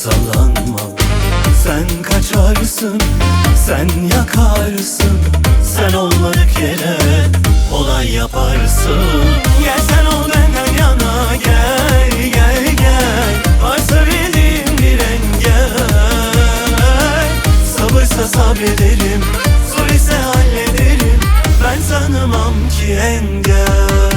sallanma. Sen kaçarsın, sen yakarsın, sen olmadık yere olay yaparsın. Gel sen ol benden yana, gel gel gel. Varsa bildiğim bir engel, sabırsa sabrederim, zor ise hallederim. Ben tanımam ki engel.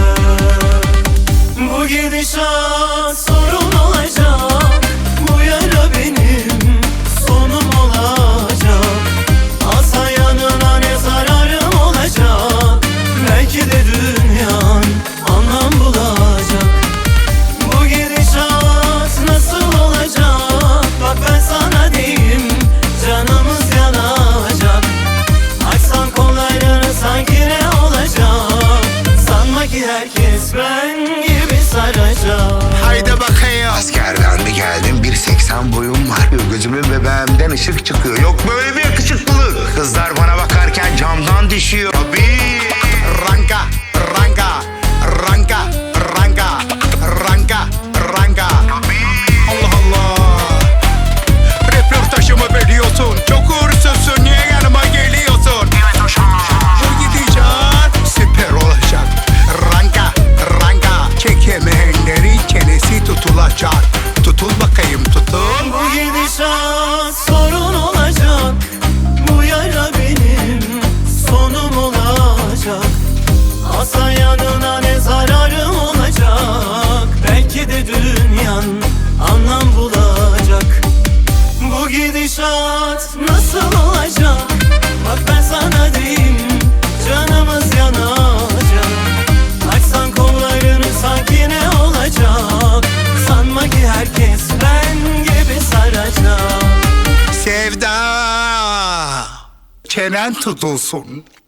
Bu gidişat sorun olacak, bu yara benim sonum olacak. Alsan yanına ne zararım olacak, belki de dünyan anlam bulacak. Bu gidişat nasıl olacak, bak ben sana diyeyim, canımız yanacak. Açsan kollarını sanki ne olacak, sanma ki herkes ben gibi saracak. Haydi bakayım. Askerden bir geldim, 1.80 boyum var. Gözümün bebeğimden ışık çıkıyor. Yok böyle bir yakışıklılık. Kızlar bana bakarken camdan düşüyor. Tabii. Ranka, ranka, ranka, ranka, ranka, ranka. Allah Allah. Röportajımı veriyorsun. Çok uğursuzsun. Niye yanıma geliyorsun? Bu gidecek süper olacak. Ranka, ranka. Çekemeyenlerin çenesi tutulacak. Tutul bakayım, tutun. Bu gidişat sorun olacak, bu yara benim sonum olacak. Alsan yanına ne zararım olacak, belki de dünyan anlam bulacak. Bu gidişat nasıl olacak, bak ben sana diyeyim, canımız yanacak. Açsan kollarını sanki ne olacak, sanma ki herkes ben gibi saracak. Sevda, çenen tutulsun.